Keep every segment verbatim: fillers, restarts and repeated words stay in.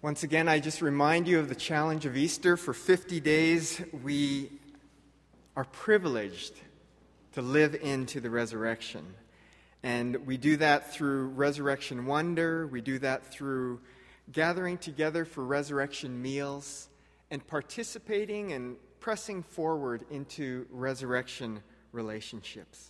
Once again, I just remind you of the challenge of Easter. For fifty days, we are privileged to live into the resurrection. And we do that through resurrection wonder. We do that through gathering together for resurrection meals and participating and pressing forward into resurrection relationships.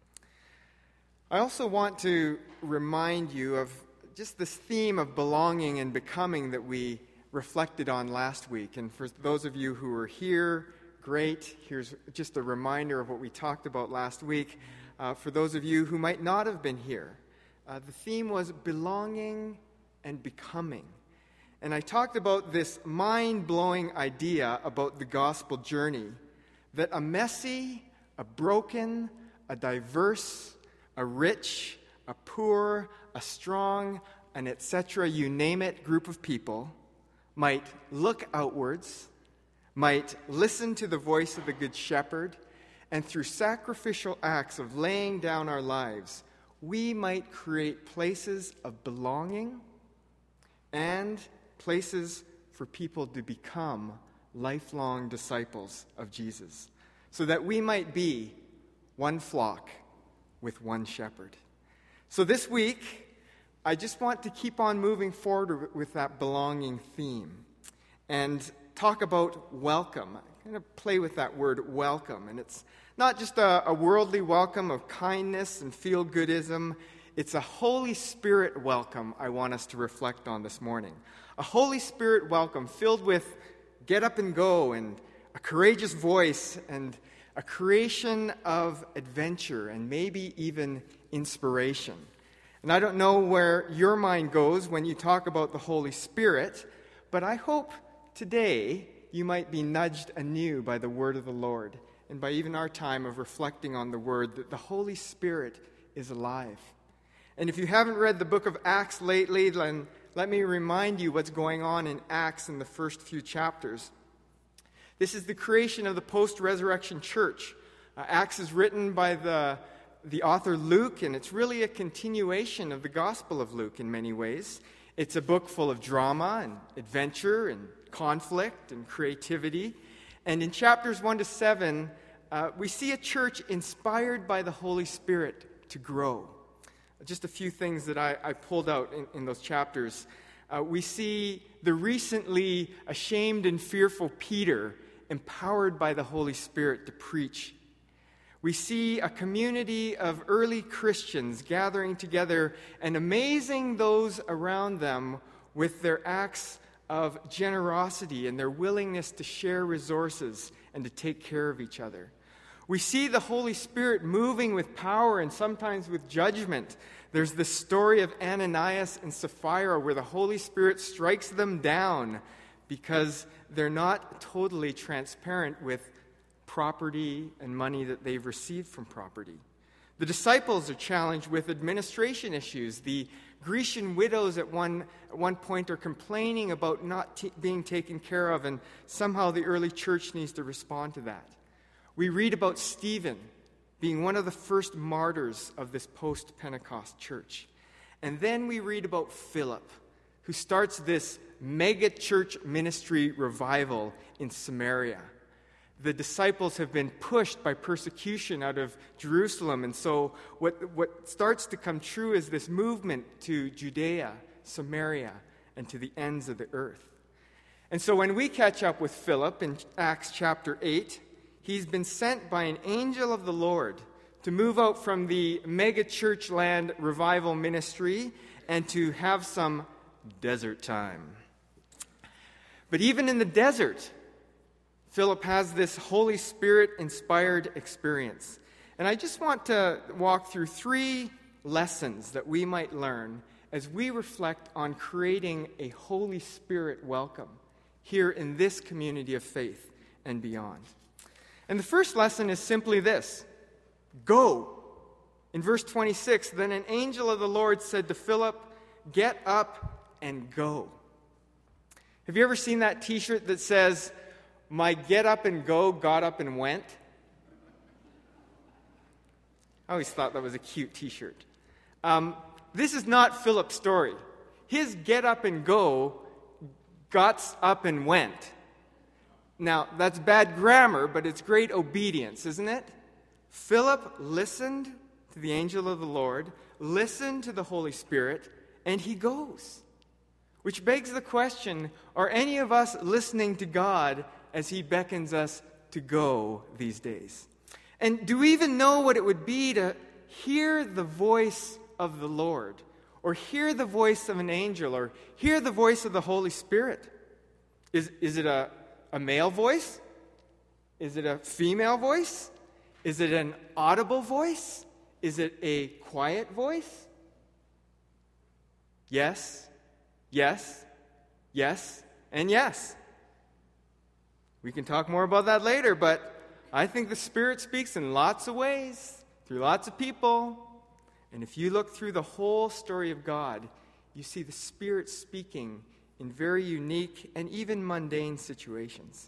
I also want to remind you of just this theme of belonging and becoming that we reflected on last week. And for those of you who were here, great. Here's just a reminder of what we talked about last week. Uh, for those of you who might not have been here, uh, the theme was belonging and becoming. And I talked about this mind-blowing idea about the gospel journey, that a messy, a broken, a diverse, a rich, a poor, a strong, an et cetera, you name it, group of people might look outwards, might listen to the voice of the Good Shepherd, and through sacrificial acts of laying down our lives, we might create places of belonging and places for people to become lifelong disciples of Jesus, so that we might be one flock with one shepherd. So this week, I just want to keep on moving forward with that belonging theme and talk about welcome. I'm going to play with that word welcome. And it's not just a, a worldly welcome of kindness and feel-goodism. It's a Holy Spirit welcome I want us to reflect on this morning. A Holy Spirit welcome filled with get up and go and a courageous voice and a creation of adventure and maybe even inspiration. And I don't know where your mind goes when you talk about the Holy Spirit, but I hope today you might be nudged anew by the word of the Lord and by even our time of reflecting on the word that the Holy Spirit is alive. And if you haven't read the book of Acts lately, then let me remind you what's going on in Acts in the first few chapters. This is the creation of the post-resurrection church. Uh, Acts is written by the the author Luke, and it's really a continuation of the Gospel of Luke in many ways. It's a book full of drama and adventure and conflict and creativity. And in chapters one to seven, uh, we see a church inspired by the Holy Spirit to grow. Just a few things that I, I pulled out in, in those chapters. Uh, we see the recently ashamed and fearful Peter empowered by the Holy Spirit to preach. We see a community of early Christians gathering together and amazing those around them with their acts of generosity and their willingness to share resources and to take care of each other. We see the Holy Spirit moving with power and sometimes with judgment. There's the story of Ananias and Sapphira where the Holy Spirit strikes them down because they're not totally transparent with property and money that they've received from property. The disciples are challenged with administration issues. The Grecian widows at one, at one point are complaining about not t- being taken care of, and somehow the early church needs to respond to that. We read about Stephen being one of the first martyrs of this post-Pentecost church. And then we read about Philip, who starts this mega church ministry revival in Samaria. The disciples have been pushed by persecution out of Jerusalem, and so what, what starts to come true is this movement to Judea, Samaria, and to the ends of the earth. And so when we catch up with Philip in Acts chapter eight, he's been sent by an angel of the Lord to move out from the mega church land revival ministry and to have some desert time. But even in the desert, Philip has this Holy Spirit-inspired experience. And I just want to walk through three lessons that we might learn as we reflect on creating a Holy Spirit welcome here in this community of faith and beyond. And the first lesson is simply this: go. In verse twenty-six, then an angel of the Lord said to Philip, "Get up and go." Have you ever seen that t-shirt that says, "My get up and go got up and went"? I always thought that was a cute t-shirt. Um, this is not Philip's story. His get up and go got up and went. Now, that's bad grammar, but it's great obedience, isn't it? Philip listened to the angel of the Lord, listened to the Holy Spirit, and he goes. Which begs the question, are any of us listening to God as he beckons us to go these days? And do we even know what it would be to hear the voice of the Lord, or hear the voice of an angel, or hear the voice of the Holy Spirit? Is, is it a, a male voice? Is it a female voice? Is it an audible voice? Is it a quiet voice? Yes, yes, yes, and yes. We can talk more about that later, but I think the Spirit speaks in lots of ways, through lots of people. And if you look through the whole story of God, you see the Spirit speaking in very unique and even mundane situations.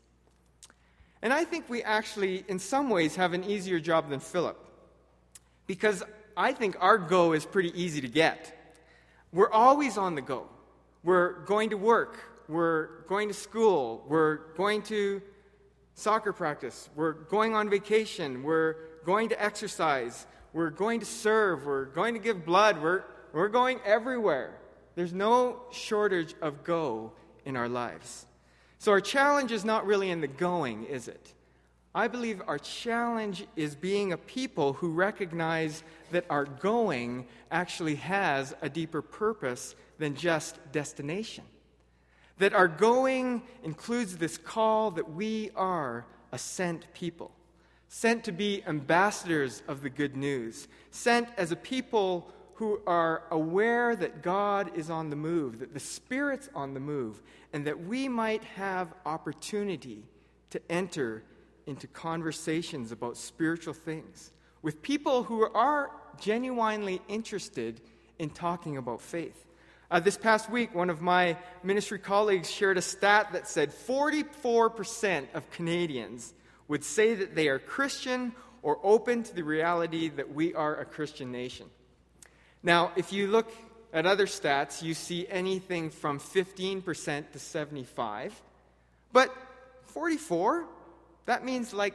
And I think we actually, in some ways, have an easier job than Philip. Because I think our go is pretty easy to get. We're always on the go. We're going to work. We're going to school. We're going to soccer practice. We're going on vacation. We're going to exercise. We're going to serve. We're going to give blood. We're, we're going everywhere. There's no shortage of go in our lives. So our challenge is not really in the going, is it? I believe our challenge is being a people who recognize that our going actually has a deeper purpose than just destination. That our going includes this call that we are a sent people, sent to be ambassadors of the good news, sent as a people who are aware that God is on the move, that the Spirit's on the move, and that we might have opportunity to enter into conversations about spiritual things with people who are genuinely interested in talking about faith. Uh, this past week, one of my ministry colleagues shared a stat that said forty-four percent of Canadians would say that they are Christian or open to the reality that we are a Christian nation. Now, if you look at other stats, you see anything from fifteen percent to seventy-five. But forty-four, that means like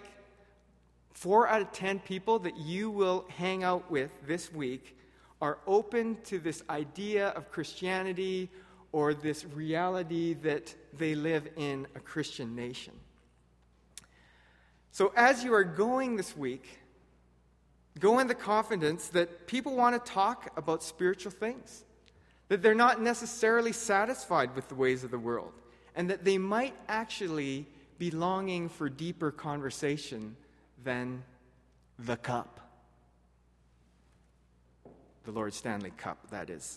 four out of ten people that you will hang out with this week are open to this idea of Christianity or this reality that they live in a Christian nation. So as you are going this week, go in the confidence that people want to talk about spiritual things, that they're not necessarily satisfied with the ways of the world, and that they might actually be longing for deeper conversation than the cup. The Lord Stanley Cup, that is.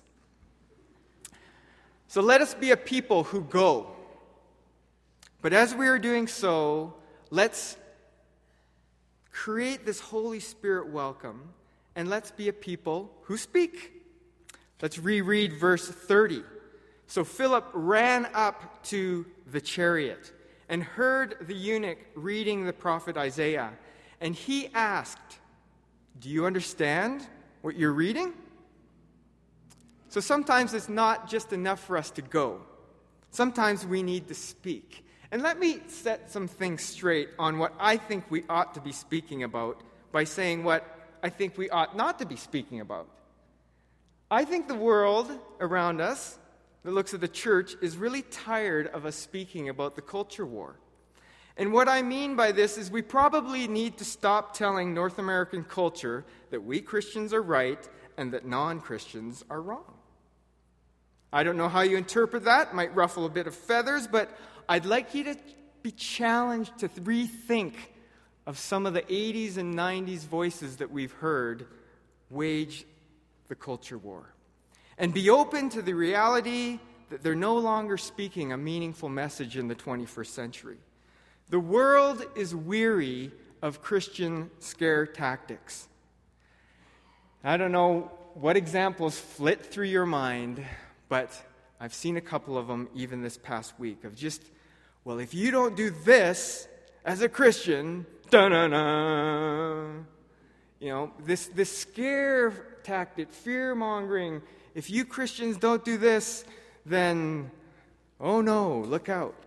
So let us be a people who go. But as we are doing so, let's create this Holy Spirit welcome, and let's be a people who speak. Let's reread verse thirty. So Philip ran up to the chariot and heard the eunuch reading the prophet Isaiah. And he asked, "Do you understand what you're reading?" So sometimes it's not just enough for us to go. Sometimes we need to speak. And let me set some things straight on what I think we ought to be speaking about by saying what I think we ought not to be speaking about. I think the world around us that looks at the church is really tired of us speaking about the culture war. And what I mean by this is we probably need to stop telling North American culture that we Christians are right and that non-Christians are wrong. I don't know how you interpret that. It might ruffle a bit of feathers, but I'd like you to be challenged to rethink of some of the eighties and nineties voices that we've heard wage the culture war. And be open to the reality that they're no longer speaking a meaningful message in the twenty-first century. The world is weary of Christian scare tactics. I don't know what examples flit through your mind, but I've seen a couple of them even this past week of just, well, if you don't do this as a Christian, da-na-na, you know, this, this scare tactic, fear-mongering, if you Christians don't do this, then Oh no, look out.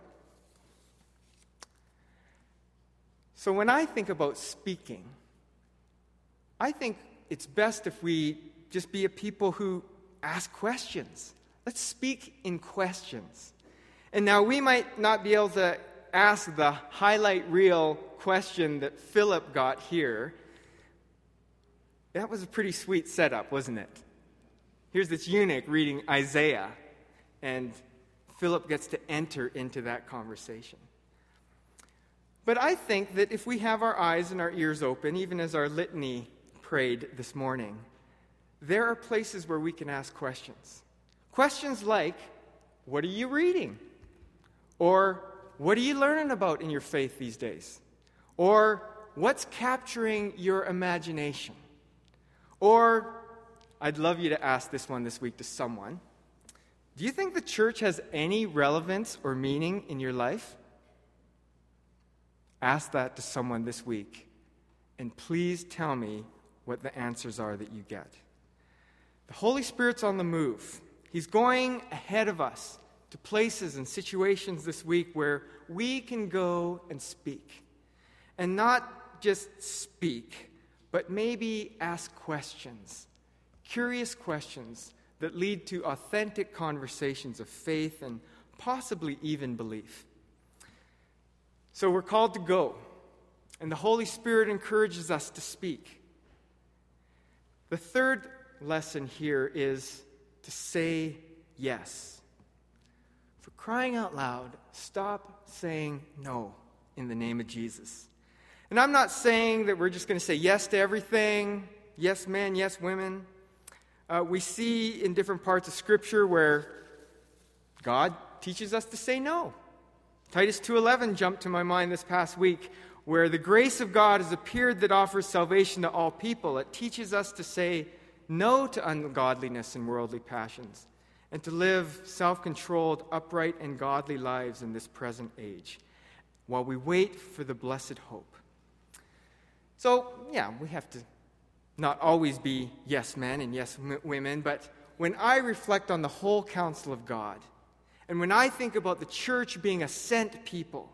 So when I think about speaking, I think it's best if we just be a people who ask questions. Let's speak in questions. And now we might not be able to ask the highlight reel question that Philip got here. That was a pretty sweet setup, wasn't it? Here's this eunuch reading Isaiah, and Philip gets to enter into that conversation. But I think that if we have our eyes and our ears open, even as our litany prayed this morning, there are places where we can ask questions. Questions like, what are you reading? Or, what are you learning about in your faith these days? Or, what's capturing your imagination? Or, I'd love you to ask this one this week to someone. Do you think the church has any relevance or meaning in your life? Ask that to someone this week, and please tell me what the answers are that you get. The Holy Spirit's on the move. He's going ahead of us to places and situations this week where we can go and speak. And not just speak, but maybe ask questions, curious questions that lead to authentic conversations of faith and possibly even belief. So we're called to go, and the Holy Spirit encourages us to speak. The third lesson here is to say yes. For crying out loud, stop saying no in the name of Jesus. And I'm not saying that we're just going to say yes to everything, yes men, yes women. Uh, we see in different parts of Scripture where God teaches us to say no. Titus two eleven jumped to my mind this past week, where the grace of God has appeared that offers salvation to all people. It teaches us to say no to ungodliness and worldly passions, and to live self-controlled, upright, and godly lives in this present age, while we wait for the blessed hope. So, yeah, we have to not always be yes men and yes m- women, but when I reflect on the whole counsel of God, and when I think about the church being a sent people,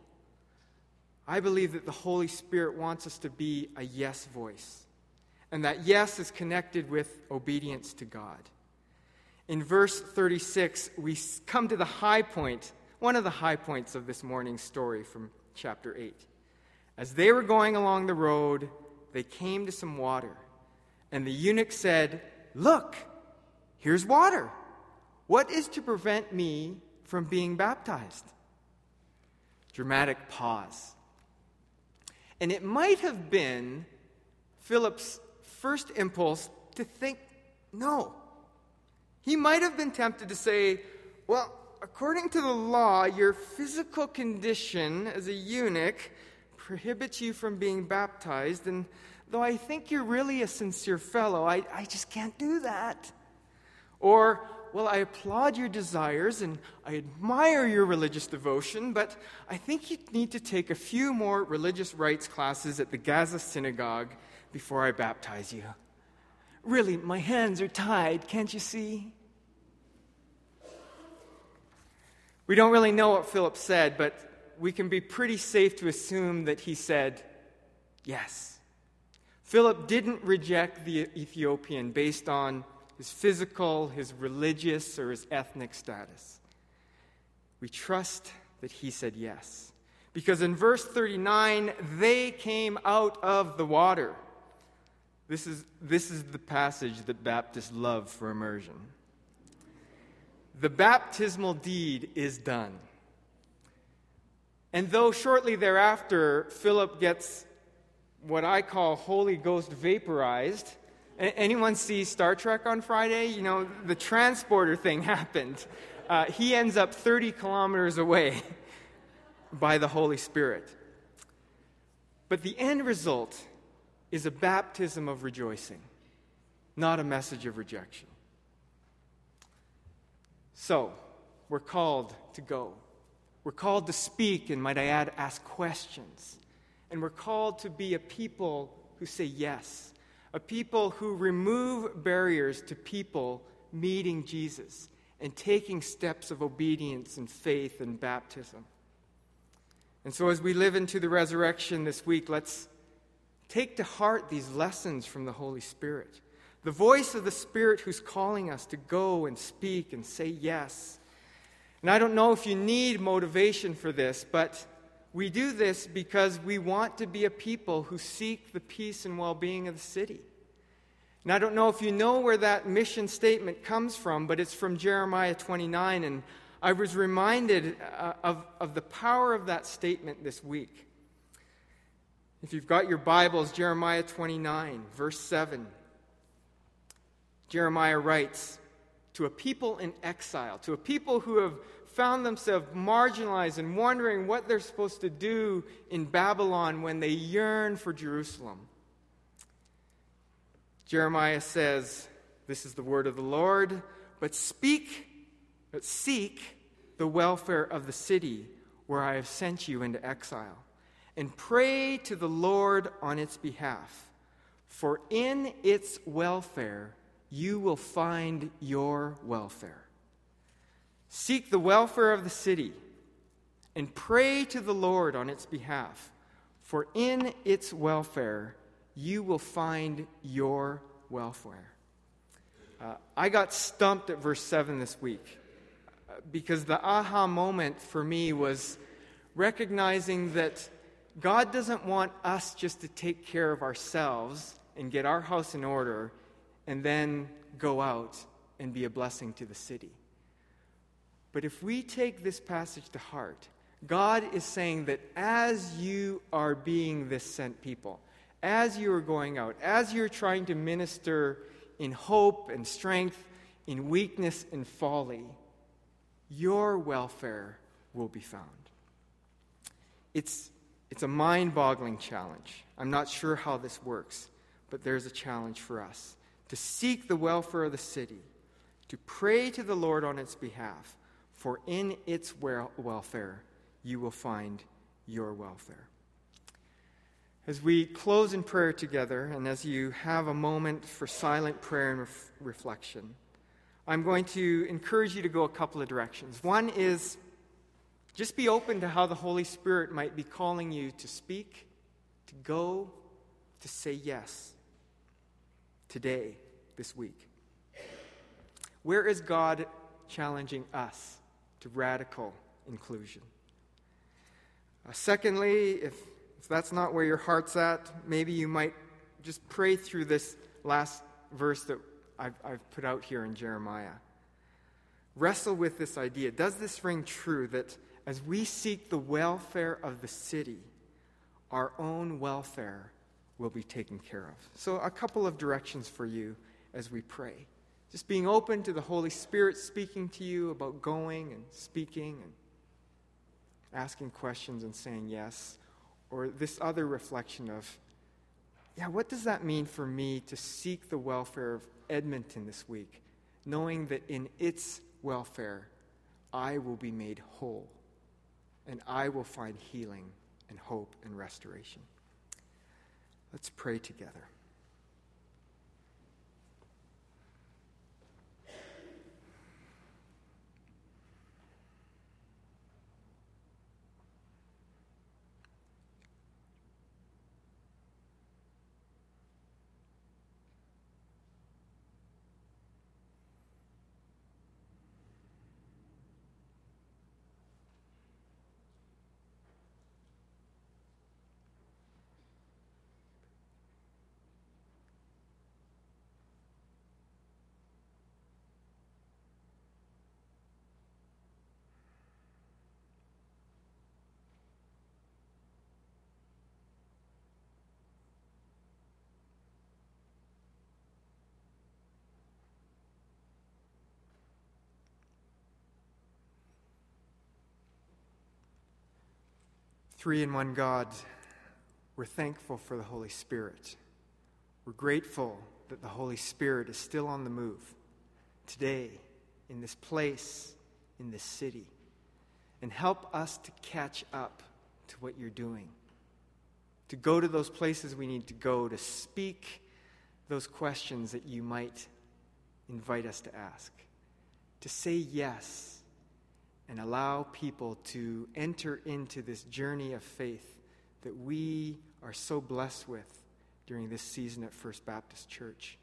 I believe that the Holy Spirit wants us to be a yes voice. And that yes is connected with obedience to God. In verse thirty-six, we come to the high point, one of the high points of this morning's story from chapter eight. As they were going along the road, they came to some water. And the eunuch said, "Look, here's water. What is to prevent me from being baptized?" Dramatic pause. And it might have been Philip's first impulse to think no. He might have been tempted to say, well, according to the law, your physical condition as a eunuch prohibits you from being baptized, and though I think you're really a sincere fellow, I, I just can't do that. Or, well, I applaud your desires and I admire your religious devotion, but I think you need to take a few more religious rites classes at the Gaza synagogue before I baptize you. Really, my hands are tied, can't you see? We don't really know what Philip said, but we can be pretty safe to assume that he said yes. Philip didn't reject the Ethiopian based on his physical, his religious, or his ethnic status. We trust that he said yes. Because in verse thirty-nine, they came out of the water. This is, this is the passage that Baptists love for immersion. The baptismal deed is done. And though shortly thereafter, Philip gets what I call Holy Ghost vaporized. Anyone see Star Trek on Friday? You know, the transporter thing happened. Uh, he ends up thirty kilometers away by the Holy Spirit. But the end result is a baptism of rejoicing, not a message of rejection. So, we're called to go. We're called to speak, and might I add, ask questions. And we're called to be a people who say yes, a people who remove barriers to people meeting Jesus and taking steps of obedience and faith and baptism. And so as we live into the resurrection this week, let's take to heart these lessons from the Holy Spirit. The voice of the Spirit who's calling us to go and speak and say yes. And I don't know if you need motivation for this, but we do this because we want to be a people who seek the peace and well-being of the city. And I don't know if you know where that mission statement comes from, but it's from Jeremiah twenty-nine, and I was reminded uh, of, of the power of that statement this week. If you've got your Bibles, Jeremiah twenty-nine, verse seven. Jeremiah writes, to a people in exile, to a people who have found themselves marginalized and wondering what they're supposed to do in Babylon when they yearn for Jerusalem. Jeremiah says, this is the word of the Lord, but speak, but seek the welfare of the city where I have sent you into exile, and pray to the Lord on its behalf, for in its welfare you will find your welfare. Seek the welfare of the city, and pray to the Lord on its behalf, for in its welfare you will find your welfare. Uh, I got stumped at verse seven this week uh, because the aha moment for me was recognizing that God doesn't want us just to take care of ourselves and get our house in order and then go out and be a blessing to the city. But if we take this passage to heart, God is saying that as you are being this sent people, as you are going out, as you're trying to minister in hope and strength, in weakness and folly, your welfare will be found. It's, it's a mind-boggling challenge. I'm not sure how this works, but there's a challenge for us to seek the welfare of the city, to pray to the Lord on its behalf, for in its welfare you will find your welfare. As we close in prayer together, and as you have a moment for silent prayer and ref- reflection, I'm going to encourage you to go a couple of directions. One is just be open to how the Holy Spirit might be calling you to speak, to go, to say yes today, this week. Where is God challenging us to radical inclusion? Uh, secondly, if If that's not where your heart's at, maybe you might just pray through this last verse that I've, I've put out here in Jeremiah. Wrestle with this idea. Does this ring true that as we seek the welfare of the city, our own welfare will be taken care of? So a couple of directions for you as we pray. Just being open to the Holy Spirit speaking to you about going and speaking and asking questions and saying yes. Or this other reflection of, yeah, what does that mean for me to seek the welfare of Edmonton this week, knowing that in its welfare I will be made whole and I will find healing and hope and restoration? Let's pray together. Three in one God, we're thankful for the Holy Spirit. We're grateful that the Holy Spirit is still on the move today, in this place, in this city. And help us to catch up to what you're doing, to go to those places we need to go, to speak those questions that you might invite us to ask. to say yes and allow people to enter into this journey of faith that we are so blessed with during this season at First Baptist Church.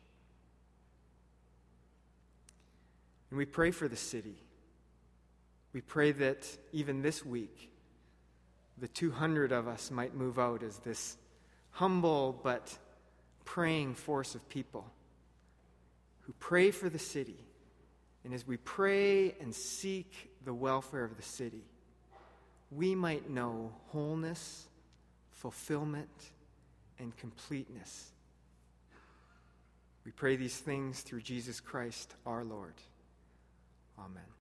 And we pray for the city. We pray that even this week, the two hundred of us might move out as this humble but praying force of people who pray for the city. And as we pray and seek the welfare of the city, we might know wholeness, fulfillment, and completeness. We pray these things through Jesus Christ our Lord. Amen.